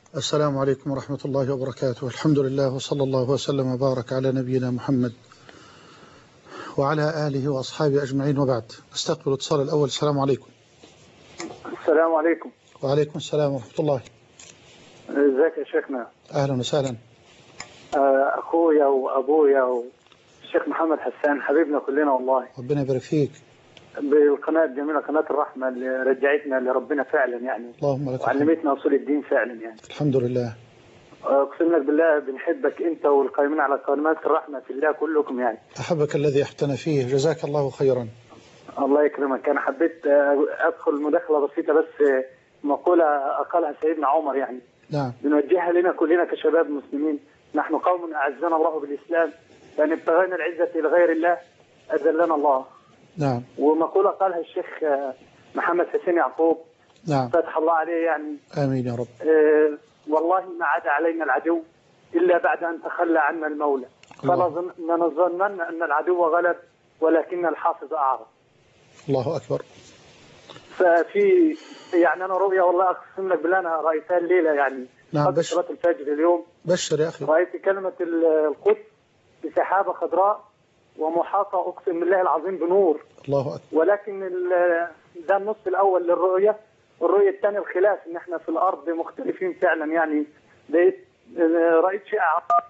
السلام عليكم ورحمة الله وبركاته. الحمد لله وصلى الله وسلم وبارك على نبينا محمد وعلى آله وأصحابه أجمعين، وبعد. استقبل الاتصال الأول. السلام عليكم. السلام عليكم. وعليكم السلام ورحمة الله. ازيك يا شيخنا؟ أهلا وسهلا. أخويا وأبويا والشيخ محمد حسان حبيبنا كلنا والله. ربنا يبارك فيك. بالقناة الجميلة قناة الرحمة اللي رجعتنا لربنا فعلا يعني، اللهم لك وعلمتنا أصول الدين فعلا يعني. الحمد لله. أقسم لك بالله بنحبك أنت والقائمين على قناة الرحمة في الله كلكم يعني. أحبك الذي احتنى فيه، جزاك الله خيرا. الله يكرمك. أنا حبيت أدخل مداخلة بسيطة بس، مقولة أقالها سيدنا عمر يعني. نعم. بنوجهها لنا كلنا كشباب مسلمين. نحن قوم أعزنا الله بالإسلام، فإن ابتغينا العزة لغير الله أذلنا الله. نعم. ومقولة قالها الشيخ محمد حسين يعقوب. نعم. فتح الله عليه يعني. آمين يا رب. والله ما عاد علينا العدو إلا بعد أن تخلى عنا المولى، فلنظنن أن العدو غلب ولكن الحافظ أعرض. الله أكبر. ففي يعني أنا رؤيا والله أقسم لك بالله أنا رأيتها الليلة يعني. نعم. قبل صلاة الفجر اليوم. بشر يا أخي. رأيت كلمة القدس بسحابة خضراء ومحاطة أقسم بالله العظيم بنور. الله أكبر. ولكن ده النص الأول للرؤية. الرؤية الثانية الخلاف، إن إحنا في الأرض مختلفين فعلا يعني. رأيت شيء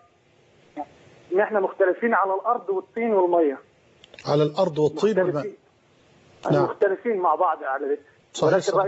إن إحنا مختلفين على الأرض والطين والمية. على الأرض والطين والماء. نعم. مختلفين مع بعض على ذلك. ولكن صحيح.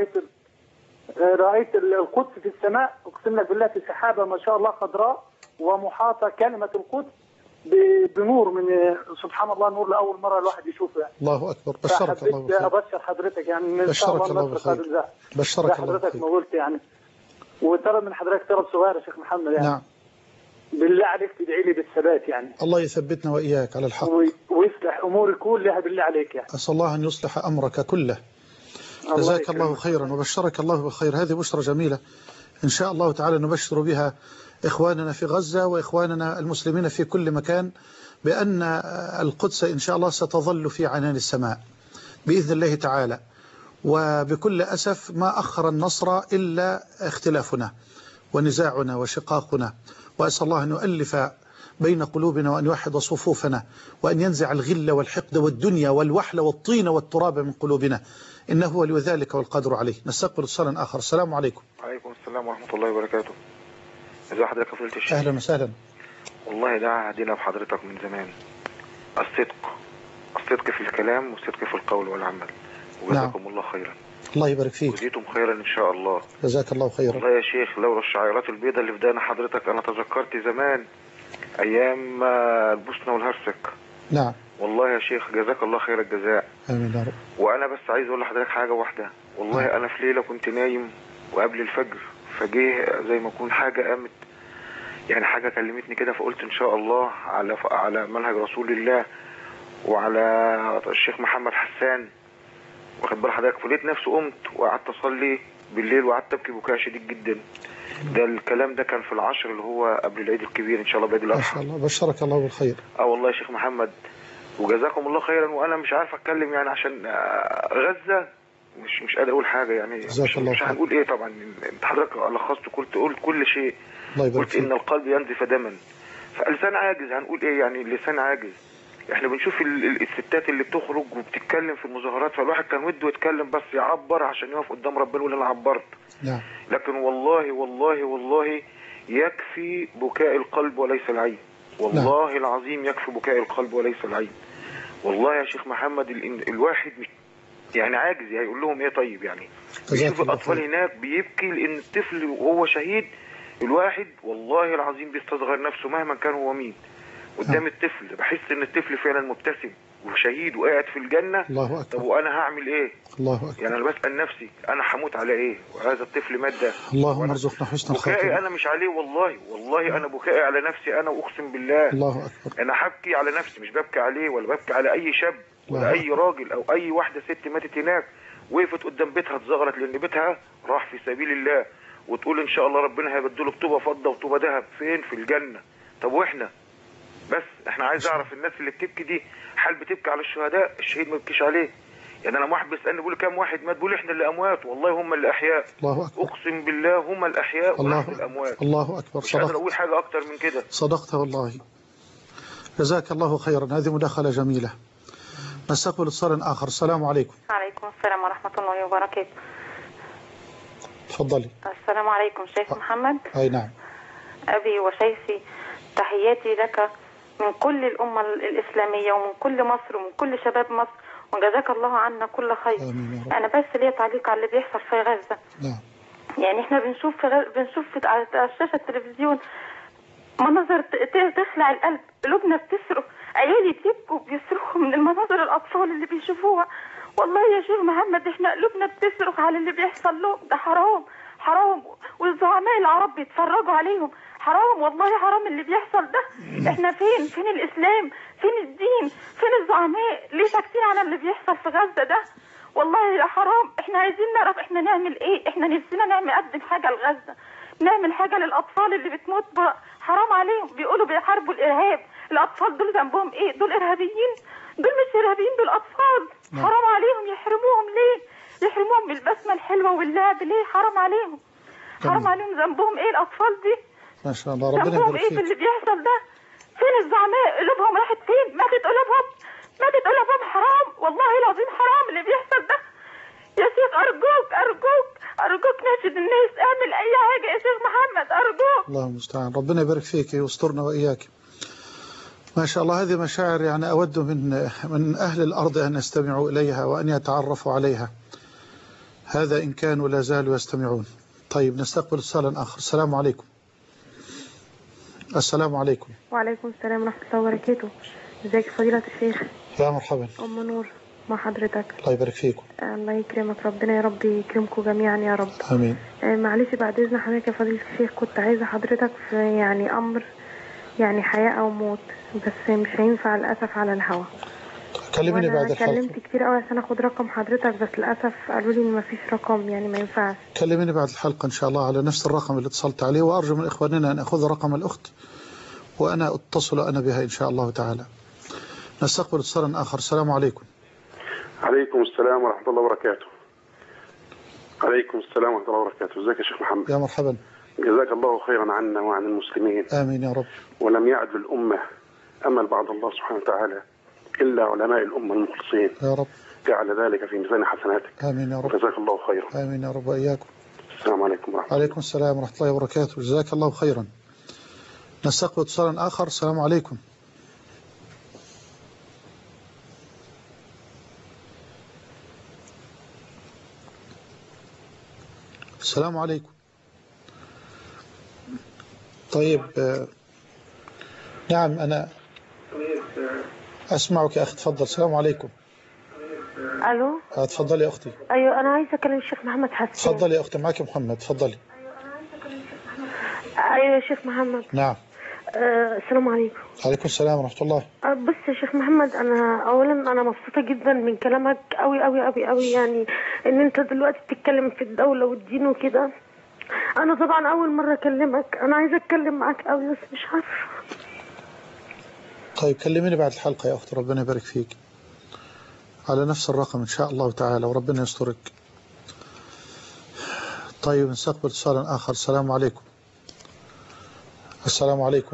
رأيت القدس في السماء أقسم لك بالله في سحابة ما شاء الله خضراء ومحاطة كلمة القدس بنور من سبحان الله، نور لأول مرة الواحد يشوفه يعني. الله أكبر. بشرك الله بالخير. أبشر حضرتك يعني إن شاء بشرك الله بالخير. بشرك الله حضرتك ما قلت يعني. وترى من حضرتك طلب صغير يا شيخ محمد يعني. نعم. بالله عليك تدعي لي بالثبات يعني. الله يثبتنا وإياك على الحق ويصلح أموري كلها بالله عليك يعني. أسأل الله أن يصلح أمرك كله. جزاك الله خيرا وبشرك الله بالخير. هذه بشرى جميلة إن شاء الله تعالى نبشر بها إخواننا في غزة وإخواننا المسلمين في كل مكان بأن القدس إن شاء الله ستظل في عنان السماء بإذن الله تعالى. وبكل أسف ما أخر النصر إلا اختلافنا ونزاعنا وشقاقنا، وأسأل الله أن يؤلف بين قلوبنا وأن يوحد صفوفنا وأن ينزع الغل والحقد والدنيا والوحل والطين والتراب من قلوبنا، إنه ولي ذلك والقادر عليه. نستقبل اتصالا آخر. السلام عليكم. وعليكم السلام ورحمة الله وبركاته. ازي حضرتك يا فضيلة الشيخ؟ أهلا وسهلا. والله ده عهدنا بحضرتك من زمان، الصدق في الكلام والصدق في القول والعمل، وجزاكم الله خيرا. الله يبارك فيك. وزيتم خيرا إن شاء الله. جزاك الله خيرا. والله يا شيخ لولا الشعيرات البيضاء اللي في دقن حضرتك أنا تذكرت زمان أيام البوسنة والهرسك. نعم. والله يا شيخ جزاك الله خير الجزاء. آمين يا رب. وأنا بس عايز أقول لحضرتك حاجة واحدة. والله أنا في ليلة كنت نايم وقبل الفجر فجيه زي ما أكون حاجة قامت يعني، حاجة كلمتني كده، فقلت إن شاء الله على منهج رسول الله وعلى الشيخ محمد حسان، واخد بال حضرتك. فلقيت نفسي قمت وقعدت أصلي بالليل وقعدت أبكي بكاء شديد جدا. ده الكلام ده كان في العشر اللي هو قبل العيد الكبير إن شاء الله بعيد الأضحى. ما شاء الله. بشرك الله بالخير. والله يا شيخ محمد وجزاكم الله خيرا. وأنا مش عارف أتكلم يعني عشان غزة مش قادر أقول حاجة يعني. مش هنقول إيه طبعا. أنت حضرتك لخصت قلت كل شيء. قلت إن القلب ينزف دما، فلسان عاجز هنقول إيه يعني. لسان عاجز. إحنا بنشوف الستات اللي بتخرج وبتتكلم في المظاهرات، فالواحد كان وده يتكلم بس يعبر عشان يقف قدام ربنا يقول أنا عبرت. نعم. لكن والله والله والله يكفي بكاء القلب وليس العين. والله العظيم يكفي بكاء القلب وليس العين. والله يا شيخ محمد الواحد يعني عاجز هيقول لهم ايه طيب يعني. بيشوف الاطفال هناك بيبكي لان الطفل وهو شهيد، الواحد والله العظيم بيستصغر نفسه مهما كان هو مين قدام الطفل. بحس ان الطفل فعلا مبتسم وشهيد وقاعد في الجنة. الله أكبر. طب وانا هعمل ايه؟ الله أكبر. يعني انا بسأل نفسي انا هموت على ايه وهذا الطفل مات ده. اللهم ارزقنا حسن الخاتمة. بكائي انا مش عليه والله انا بكائي على نفسي انا، اقسم بالله. الله أكبر. انا حبكي على نفسي مش ببكي عليه ولا ببكي على اي شاب ولا اي راجل او اي واحدة ست ماتت هناك وقفت قدام بيتها اتزغرت لان بيتها راح في سبيل الله، وتقول ان شاء الله ربنا هيبدله بطوبة فضة وطوبة ذهب فين؟ في الجنة. طب واحنا بس احنا عايز اعرف الناس اللي بتبكي دي هل بتبكي على الشهداء؟ الشهيد ما بيبكيش عليه. يعني انا واحد بيسالني بيقول كام واحد مات، بيقول احنا اللي اموات، والله هم اللي احياء. الله أكبر. اقسم بالله هم الاحياء ونحن الاموات. الله أكبر. مش قادر اقول حاجه اكتر من كده. صدقت والله. جزاك الله خيرا، هذه مداخلة جميلة. نستقبل اتصال آخر. السلام عليكم. وعليكم السلام ورحمة الله وبركاته. تفضلي. السلام عليكم شيخ محمد. أي نعم. أبي وشيخي تحياتي لك من كل الأمة الإسلامية ومن كل مصر ومن كل شباب مصر، وجزاك الله عنا كل خير. أنا بس ليا تعليق على اللي بيحصل في غزة. نعم. يعني احنا بنشوف على شاشة التلفزيون مناظر تخلع القلب، قلوبنا بتصرخ، عيالي بيبكوا بيصرخوا من المناظر الأطفال اللي بيشوفوها. والله يا شيخ محمد احنا قلوبنا بتصرخ على اللي بيحصل لهم، ده حرام حرام، والزعماء العرب بيتفرجوا عليهم، حرام والله حرام اللي بيحصل ده. احنا فين الإسلام، فين الدين، فين الزعماء؟ ليه ساكتين على اللي بيحصل في غزة ده؟ والله يا حرام. احنا عايزين نعرف احنا نعمل ايه، احنا نفسنا نقدم حاجة لغزة، نعمل حاجة للأطفال اللي بتموت حرام عليهم. بيقولوا بيحاربوا الإرهاب، الأطفال دول ذنبهم ايه؟ دول إرهابيين؟ دول مش إرهابيين، دول أطفال. حرام عليهم، يحرموهم ليه؟ يحرموهم من البسمة الحلوة واللعب ليه؟ حرام عليهم، حرام عليهم. ذنبهم ايه الأطفال دي؟ ما شاء الله. ربنا ذنبهم ايه في اللي بيحصل ده؟ فين الزعماء؟ قلوبهم راحت فين؟ ماتت قلوبهم، ماتت قلوبهم. حرام والله العظيم، حرام اللي بيحصل ده. يا شيخ أرجوك أرجوك أرجوك ناشد الناس، اعمل أي حاجة يا شيخ محمد أرجوك. الله المستعان. ربنا يبارك فيك ويسترنا وإياك. ما شاء الله. هذه مشاعر يعني أود من أهل الأرض أن يستمعوا إليها وأن يتعرفوا عليها. هذا إن كانوا لا زالوا يستمعون. طيب نستقبل اتصالا آخر. السلام عليكم. السلام عليكم. وعليكم السلام ورحمة الله وبركاته. ازيك فضيلة الشيخ؟ يا مرحبا. أم نور مع حضرتك. الله يبارك فيكم. الله يكرمك، ربنا يا رب يكرمكم جميعا يا رب. آمين. معلش بعد إذن حضرتك يا فضيلة الشيخ، كنت عايزة حضرتك في يعني أمر يعني حياة أو موت، بس مش هينفع للأسف على الهوا. كلميني بعد الحلقة. كلمت كتير قوي عشان اخد رقم حضرتك، بس للأسف قالوا لي ان مفيش رقم، يعني ما ينفعش. كلميني بعد الحلقة إن شاء الله على نفس الرقم اللي اتصلت عليه، وأرجو من إخواننا أن أخذ رقم الأخت وأنا أتصل أنا بها إن شاء الله تعالى. نستقبل اتصالا آخر. السلام عليكم. عليكم السلام ورحمة الله وبركاته. عليكم السلام ورحمة الله وبركاته. ازيك يا شيخ محمد؟ يا مرحبا. جزاك الله خيرا عنا وعن المسلمين. آمين يا رب. ولم يعد الأمة أمل بعد الله سبحانه وتعالى إلا علماء الأمة المخلصين. يا رب. جعل ذلك في ميزان حسناتك. آمين يا رب. جزاك الله خيرا. آمين يا رب وإياكم. السلام عليكم ورحمة الله. عليكم السلام ورحمة الله وبركاته. جزاك الله خيرا. نستقبل اتصالا آخر. السلام عليكم. السلام عليكم. طيب نعم أنا أسمعك يا أخي، تفضل. السلام عليكم. الو. تفضلي يا أختي. ايوه انا عايزه اكلم الشيخ محمد حسين. تفضلي يا أختي، معك محمد، تفضلي. ايوه يا شيخ محمد. نعم. السلام عليكم. عليكم السلام ورحمة الله. بص يا شيخ محمد، انا اولا انا مبسوطه جدا من كلامك قوي قوي قوي قوي، يعني ان انت دلوقتي بتتكلم في الدوله والدين وكده. انا طبعا اول مره اكلمك، انا عايزه اتكلم معاك قوي بس مش عارفه. طيب كلميني بعد الحلقة يا أختي، ربنا يبارك فيك، على نفس الرقم إن شاء الله تعالى، وربنا يسترك. طيب نستقبل اتصالا آخر. السلام عليكم. السلام عليكم.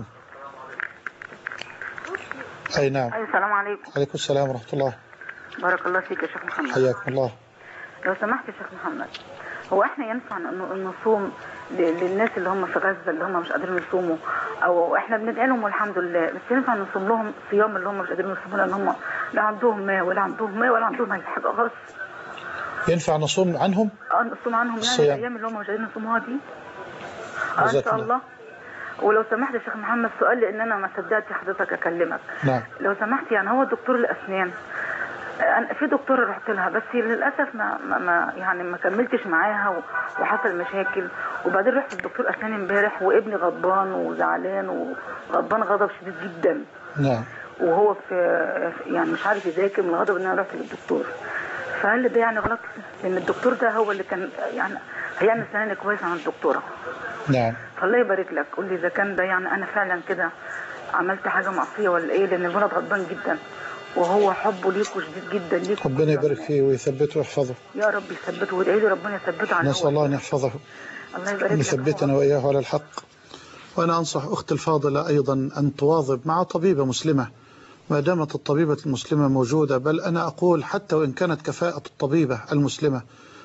أي نعم. أيوة السلام عليكم. عليكم السلام ورحمة الله. بارك الله فيك يا شيخ محمد. حياكم الله. لو سمحت يا شيخ محمد، هو احنا ينفع نصوم للناس اللي هم في غزة اللي هم مش قادرين يصوموا، او احنا بندعي لهم والحمد لله، بس ينفع نصوم لهم صيام اللي هم مش قادرين يصوموا لان هم لا عندهم ماء ولا عندهم ماء ولا عندهم اي حاجه خالص؟ ينفع نصوم عنهم؟ نصوم عنهم يعني الايام اللي هم مش قادرين يصوموها دي. ان شاء الله. ولو سمحت يا شيخ محمد سؤال، لان انا ما صدقت حضرتك اكلمك. نعم. لو سمحت، يعني هو دكتور الاسنان، أنا في دكتورة رحت لها بس للأسف ما كملتش معاها وحصل مشاكل، وبعدين رحت للدكتور أسنان امبارح وابني غضبان وزعلان وغضبان غضب شديد جدا. نعم. وهو في يعني مش عارف يذاكر من الغضب ان انا رحت للدكتور. فهل ده يعني غلط؟ لان الدكتور ده هو اللي كان يعني هيعمل سناني كويس عن الدكتورة. نعم. فالله يبارك لك، قول لي اذا كان ده يعني انا فعلا كده عملت حاجة معصية ولا ايه، لان الولد غضبان جدا وهو حبه ليكوا شديد جدا ليكوا. ربنا يبارك فيه ويثبته ويحفظه يا رب يثبته، وادعي له ربنا يثبته على نسأل الله أن يحفظه الله يبارك أن لك. يثبتنا وإياه على الحق. وأنا أنصح أختي الفاضلة أيضا أن تواظب مع طبيبة مسلمة ما دامت الطبيبة المسلمة موجودة، بل أنا أقول حتى وإن كانت كفاءة الطبيبة المسلمة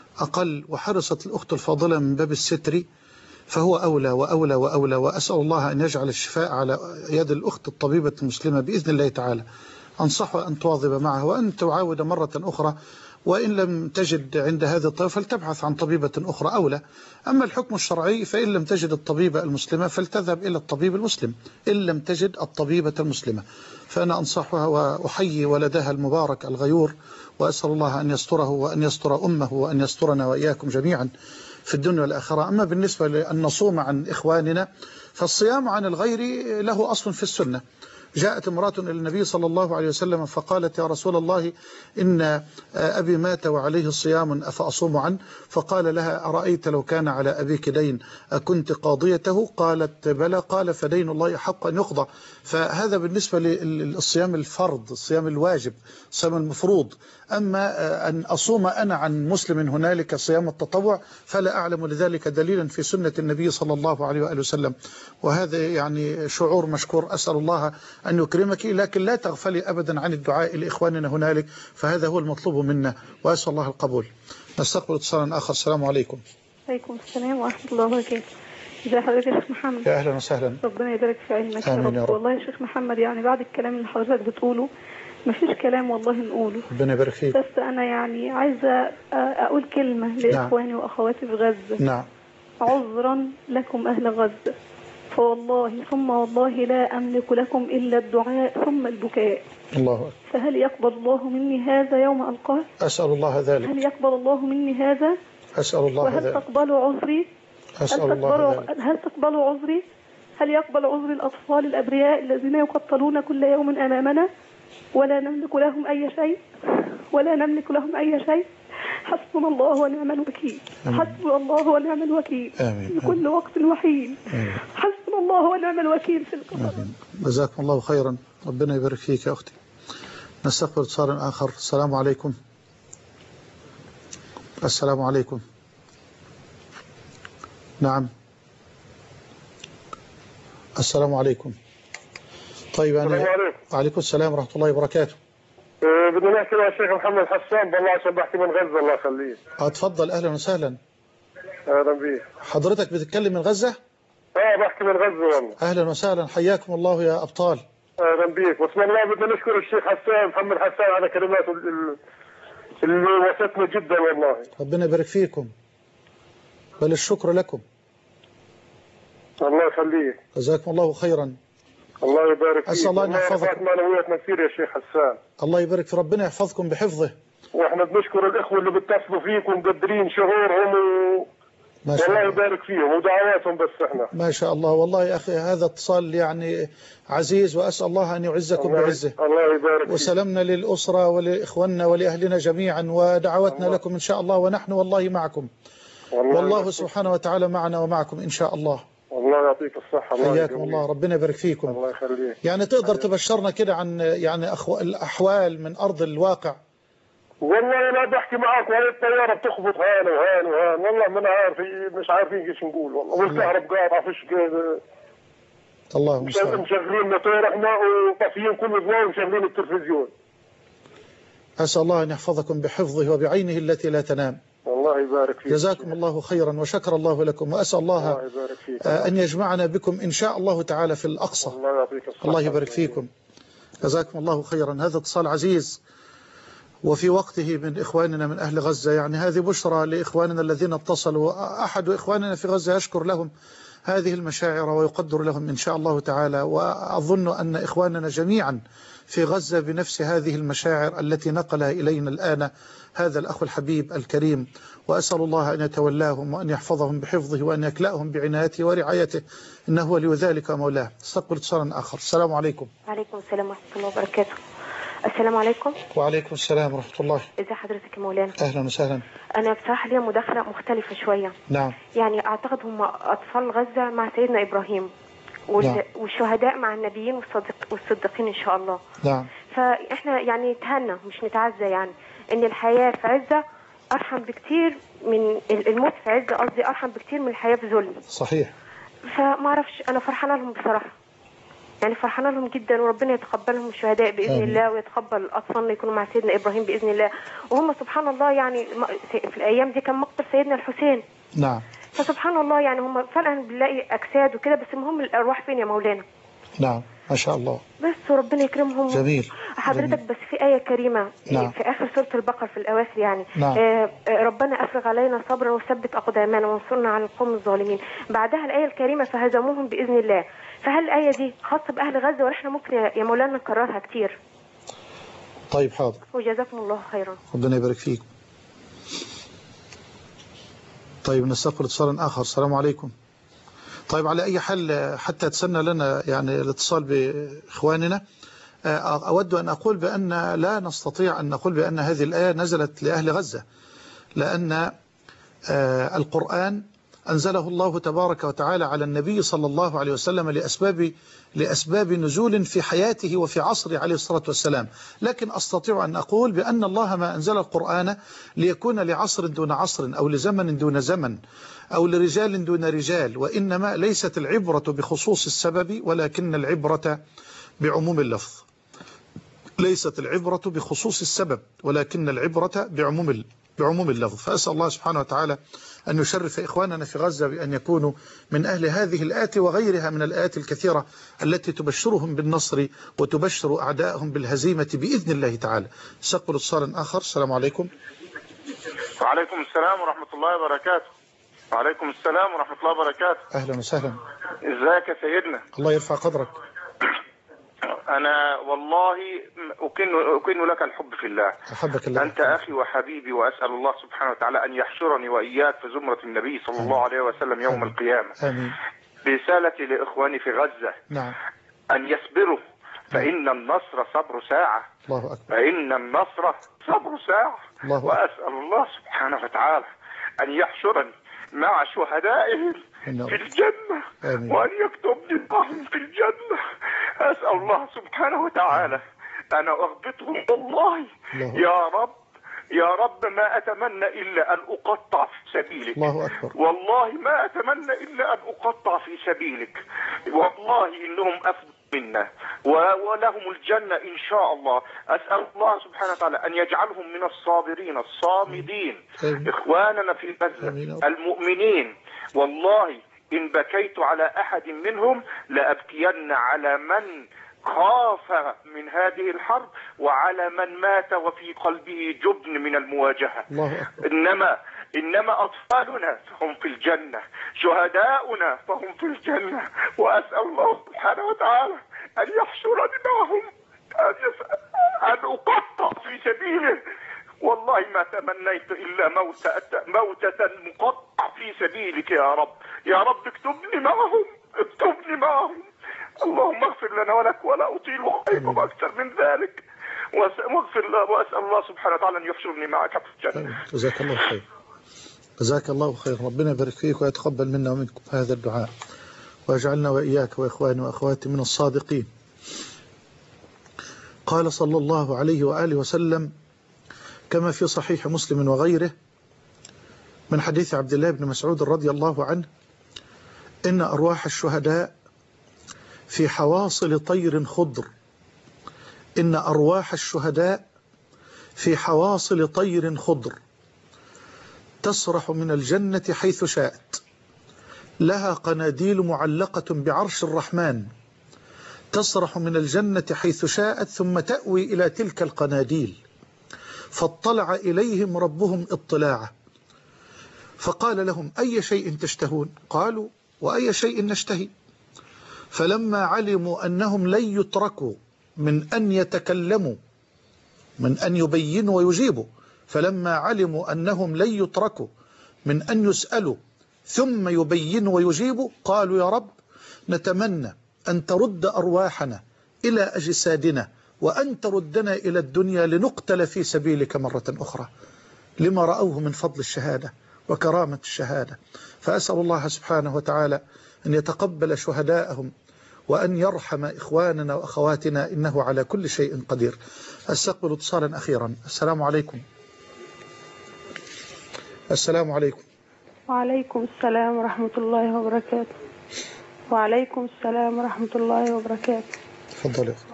أقل وحرصت الأخت الفاضلة من باب الستر فهو أولى وأولى وأولى. وأسأل الله أن يجعل الشفاء على يد الأخت الطبيبة المسلمة بإذن الله تعالى. أنصحها أن تواظب معه وأن تعاود مرة أخرى، وإن لم تجد عند هذه الطبيبة فلتبحث عن طبيبة أخرى أولى. أما الحكم الشرعي فإن لم تجد الطبيبة المسلمة فلتذهب إلى الطبيب المسلم إن لم تجد الطبيبة المسلمة. فأنا أنصحها وأحيي ولدها المبارك الغيور، وأسأل الله أن يستره وأن يستر أمه وأن يسترنا وإياكم جميعا في الدنيا والآخرة. أما بالنسبة لأن نصوم عن إخواننا فالصيام عن الغير له أصل في السنة. جاءت امرأة إلى النبي صلى الله عليه وسلم فقالت يا رسول الله إن أبي مات وعليه صيام أفأصوم عنه؟ فقال لها أرأيت لو كان على أبيك دين أكنت قاضيته؟ قالت بلى. قال فدين الله حق أن يقضى. فهذا بالنسبة للصيام الفرض، الصيام الواجب، الصيام المفروض. أما أن أصوم أنا عن مسلم هنالك صيام التطوع فلا أعلم لذلك دليلا في سنة النبي صلى الله عليه وآله وسلم. وهذا يعني شعور مشكور، أسأل الله أن يكرمك، لكن لا تغفلي أبدا عن الدعاء لإخواننا هنالك، فهذا هو المطلوب منا، وأسأل الله القبول. نستقبل اتصالا آخر. السلام عليكم. عليكم السلام ورحمة الله وبركاته. ازي حضرتك يا شيخ محمد؟ يا أهلا وسهلا. ربنا يبارك في علمك يا آمين يا رب. رب. والله يا شيخ محمد يعني بعد الكلام اللي حضرتك بتقوله مفيش كلام والله نقوله. ربنا يبارك فيك. بس أنا يعني عايزة أقول كلمة لإخواني وأخواتي في غزة. نعم. عذرا لكم أهل غزة، فوالله ثم والله لا أملك لكم إلا الدعاء ثم البكاء. الله أكبر. فهل يقبل الله مني هذا يوم ألقاه؟ أسأل الله ذلك. هل يقبل الله مني هذا؟ أسأل الله وهل ذلك. تقبلوا عذري؟ أسأل الله ذلك. هل تقبلوا عذري؟ هل يقبل عذر الأطفال الأبرياء الذين يقتلون كل يوم أمامنا ولا نملك لهم أي شيء؟ ولا نملك لهم أي شيء. حسبنا الله ونعم الوكيل. حسبنا الله ونعم الوكيل. آمين. في كل وقت وحين. آمين. حسبنا الله ونعم الوكيل في القبر. آمين. جزاكم الله خيرا. ربنا يبارك فيك يا أختي. نستقبل اتصال آخر. السلام عليكم. السلام عليكم. نعم. السلام عليكم. طيب أنا السلام عليكم. وعليكم السلام ورحمة الله وبركاته. بدنا نحكي مع الشيخ محمد حسان، بالله عشان بحكي من غزة الله يخليه. اتفضل. أهلا وسهلا. أهلا بيك. حضرتك بتتكلم من غزة؟ بحكي من غزة والله. أهلا وسهلا، حياكم الله يا أبطال. أهلا بيك. بسم الله بدنا نشكر الشيخ حسان محمد حسان على كلماته اللي وستنا جدا والله. ربنا يبارك فيكم، بل الشكر لكم. الله يخليك. جزاكم الله خيرا. الله يبارك فيك. أسأل الله أن يحفظكم. معنوياتنا كثير يا شيخ حسان. الله يبارك في ربنا يحفظكم بحفظه. واحنا بنشكر الاخوه اللي بيتصلوا فيكم مقدرين شعورهم ما شاء الله الله. يبارك فيهم ودعواتهم. بس احنا ما شاء الله والله يا أخي هذا اتصال يعني عزيز، وأسأل الله أن يعزكم بعزه. الله يبارك فيك. وسلامنا للأسرة ولإخواننا ولأهلنا جميعا، ودعواتنا لكم إن شاء الله، ونحن والله معكم. والله سبحانه وتعالى معنا ومعكم إن شاء الله. الله يعطيك الصحة. حياكم الله. ربنا يبارك فيكم. الله يخليك. يعني تقدر تبشرنا كده عن يعني الأحوال من أرض الواقع؟ والله أنا بحكي معك وهي الطيارة بتخبط هان وهان وهان، والله ما عارف مش عارفين ايش نقول والله، والكهرب قاطعة فيش كذا. الله المستعان. مشغلين موتور احنا وطافيين كل الضوء ومشغلين التلفزيون. أسأل الله أن يحفظكم بحفظه وبعينه التي لا تنام. الله يبارك فيك. جزاكم الله خيرا وشكر الله لكم، وأسأل الله يبارك فيك. أن يجمعنا بكم إن شاء الله تعالى في الأقصى. الله يعطيك الصحة. الله يبارك فيكم. جزاكم الله خيرا. هذا اتصال عزيز وفي وقته من إخواننا من أهل غزة، يعني هذه بشرى لإخواننا الذين اتصلوا. أحد إخواننا في غزة يشكر لهم هذه المشاعر ويقدر لهم إن شاء الله تعالى، وأظن أن إخواننا جميعا في غزة بنفس هذه المشاعر التي نقلها إلينا الآن هذا الأخ الحبيب الكريم. وأسأل الله أن يتولاهم وأن يحفظهم بحفظه وأن يكلأهم بعنايته ورعايته، إنه ولي ذلك مولاه. استقبل اتصالا آخر. السلام عليكم. وعليكم السلام ورحمة الله وبركاته. السلام عليكم. وعليكم السلام ورحمة الله. ازي حضرتك يا مولانا؟ أهلا وسهلا. أنا بصراحة ليا مداخلة مختلفة شوية. نعم. يعني أعتقد هم أطفال غزة مع سيدنا إبراهيم نعم. والشهداء مع النبيين والصديقين إن شاء الله. نعم. فاحنا يعني نتهنى مش نتعزى، يعني ان الحياة في عزة ارحم بكتير من الموت في عزة، قصدي ارحم بكتير من الحياة في ذل. صحيح. فما اعرفش، انا فرحانة لهم بصراحة، يعني فرحانة لهم جدا، وربنا يتقبلهم الشهداء بإذن الله، ويتقبل أطفالنا يكونوا مع سيدنا إبراهيم بإذن الله. وهم سبحان الله يعني في الأيام دي كان مقتل سيدنا الحسين. نعم. فسبحان الله يعني هم فعلا بنلاقي أجساد وكده، بس المهم الأرواح فين يا مولانا. نعم ما شاء الله. بس وربنا يكرمهم. جميل. حضرتك جميل. بس في آية كريمة نعم. في آخر سورة البقرة في الأواخر يعني نعم. ربنا أفرغ علينا صبرا وثبت أقدامنا وانصرنا على القوم الظالمين. بعدها الآية الكريمة فهزموهم بإذن الله. فهل الآية دي خاصة بأهل غزة ولا احنا ممكن يا مولانا نكررها كتير؟ طيب حاضر. وجزاكم الله خيرا. ربنا يبارك فيك. طيب نستقبل اتصال آخر. السلام عليكم. طيب على أي حال حتى تسنى لنا يعني الاتصال بإخواننا، أود أن أقول بأن لا نستطيع أن نقول بأن هذه الآية نزلت لأهل غزة، لأن القرآن أنزله الله تبارك وتعالى على النبي صلى الله عليه وسلم لأسباب نزول في حياته وفي عصره عليه الصلاة والسلام. لكن أستطيع أن أقول بأن الله ما أنزل القرآن ليكون لعصر دون عصر أو لزمن دون زمن أو لرجال دون رجال، وإنما ليست العبرة بخصوص السبب ولكن العبرة بعموم اللفظ. ليست العبرة بخصوص السبب ولكن العبرة بعموم اللفظ. فأسأل الله سبحانه وتعالى أن يشرف إخواننا في غزة بأن يكونوا من أهل هذه الآيات وغيرها من الآيات الكثيرة التي تبشرهم بالنصر وتبشر أعدائهم بالهزيمة بإذن الله تعالى. سأقبل اتصالا آخر. السلام عليكم. وعليكم السلام ورحمة الله وبركاته. وعليكم السلام ورحمة الله وبركاته. أهلا وسهلا. ازيك يا سيدنا؟ الله يرفع قدرك. أنا والله أكن لك الحب في الله. أحبك الله. أنت أخي وحبيبي، وأسأل الله سبحانه وتعالى أن يحشرني وإياك في زمرة النبي صلى الله عليه وسلم يوم القيامة. آمين. رسالتي لإخواني في غزة نعم. أن يصبروا، فإن النصر صبر ساعة. الله أكبر. فإن النصر صبر ساعة. الله وأسأل الله سبحانه وتعالى أن يحشرني مع شهدائهم في الجنة. آمين. وأن يكتبني معهم في الجنة. أسأل الله سبحانه وتعالى أنا أغبطهم والله. يا رب يا رب ما أتمنى إلا أن أقطع في سبيلك. الله أكبر. والله ما أتمنى إلا أن أقطع في سبيلك. والله إنهم أفضل منا ولهم الجنة إن شاء الله. أسأل الله سبحانه وتعالى أن يجعلهم من الصابرين الصامدين. إخواننا في غزة المؤمنين، والله إن بكيت على أحد منهم لأبكين على من خاف من هذه الحرب وعلى من مات وفي قلبه جبن من المواجهة. إنما أطفالنا فهم في الجنة، شهداؤنا فهم في الجنة. وأسأل الله سبحانه وتعالى أن يحشرني معهم، أن أقطع في سبيله. والله ما تمنيت إلا موتة مقطع في سبيلك يا رب. يا رب اكتبني معهم، اكتبني معهم. اللهم اغفر لنا ولك ولا أطيل عليكم أكثر من ذلك. واغفر الله، وأسأل الله سبحانه وتعالى أن يحشرني معك في الجنة. جزاك الله خير. جزاك الله خير. ربنا يبارك فيك ويتقبل منا ومنكم هذا الدعاء، ويجعلنا وإياك وإخواني وأخواتي من الصادقين. قال صلى الله عليه وآله وسلم كما في صحيح مسلم وغيره من حديث عبد الله بن مسعود رضي الله عنه: إن أرواح الشهداء في حواصل طير خضر. إن أرواح الشهداء في حواصل طير خضر تسرح من الجنة حيث شاءت، لها قناديل معلقة بعرش الرحمن، تسرح من الجنة حيث شاءت ثم تأوي إلى تلك القناديل. فاطلع إليهم ربهم اطلاعا فقال لهم: أي شيء تشتهون؟ قالوا: وأي شيء نشتهي. فلما علموا أنهم لن يتركوا من أن يتكلموا، من أن يبينوا ويجيبوا، فلما علموا أنهم لن يتركوا من أن يسألوا ثم يبينوا ويجيبوا، قالوا: يا رب نتمنى أن ترد أرواحنا إلى أجسادنا وأن تردنا إلى الدنيا لنقتل في سبيلك مرة أخرى، لما رأوه من فضل الشهادة وكرامة الشهادة. فأسأل الله سبحانه وتعالى أن يتقبل شهداءهم وأن يرحم إخواننا وأخواتنا إنه على كل شيء قدير. أستقبل اتصالا أخيرا. السلام عليكم. السلام عليكم. وعليكم السلام ورحمة الله وبركاته. وعليكم السلام ورحمة الله وبركاته. تفضلي يا أختي.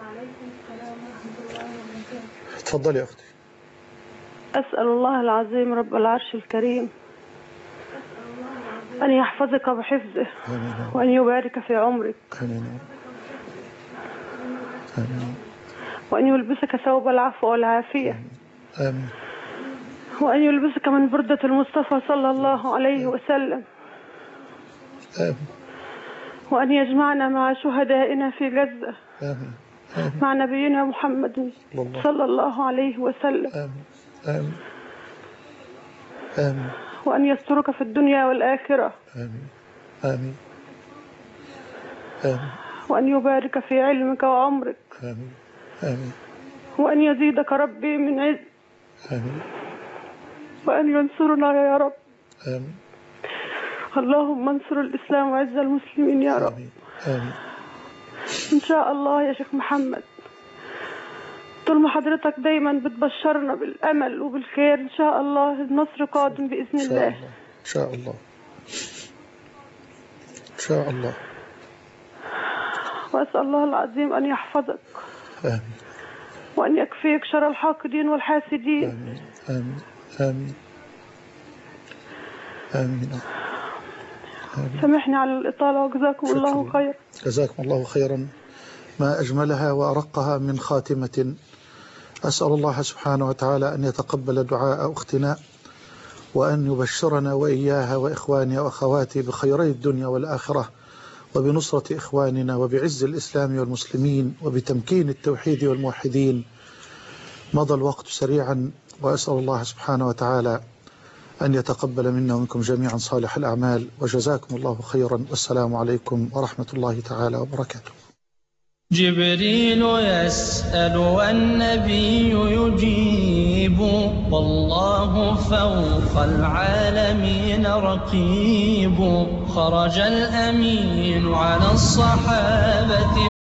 تفضلي يا أختي. أسأل الله العظيم رب العرش الكريم أن يحفظك بحفظه وأن يبارك في عمرك وأن يلبسك ثوب العفو والعافية آمين. وأن يلبسك من بردة المصطفى صلى الله عليه وسلم آمين. وأن يجمعنا مع شهدائنا في غزة آمين. مع نبينا محمد صلى الله عليه وسلم. آمين. آمين. آمين. وأن يسترك في الدنيا والآخرة. آمين. آمين. آمين. وأن يبارك في علمك وعمرك. آمين. آمين. وأن يزيدك ربي من عز. آمين. وأن ينصرنا يا رب. آمين. اللهم انصر الإسلام وعز المسلمين يا رب. آمين. آمين. إن شاء الله يا شيخ محمد، طول ما حضرتك دايما بتبشرنا بالأمل وبالخير إن شاء الله النصر قادم بإذن الله. إن شاء الله. إن شاء الله. وأسأل الله العظيم أن يحفظك. آمين. وأن يكفيك شر الحاقدين والحاسدين. آمين. آمين. آمين. آمين. سامحني على الإطالة وجزاكم الله خير. جزاكم الله خيرا. ما أجملها وأرقها من خاتمة. أسأل الله سبحانه وتعالى أن يتقبل دعاء أختنا وأن يبشرنا وإياها وإخواني وأخواتي بخيري الدنيا والآخرة وبنصرة إخواننا وبعز الإسلام والمسلمين وبتمكين التوحيد والموحدين. مضى الوقت سريعا، وأسأل الله سبحانه وتعالى أن يتقبل منا ومنكم جميعا صالح الأعمال، وجزاكم الله خيرا، والسلام عليكم ورحمة الله تعالى وبركاته. جبريل يسأل والنبي يجيب، والله فوق العالمين رقيب. خرج الأمين على الصحابة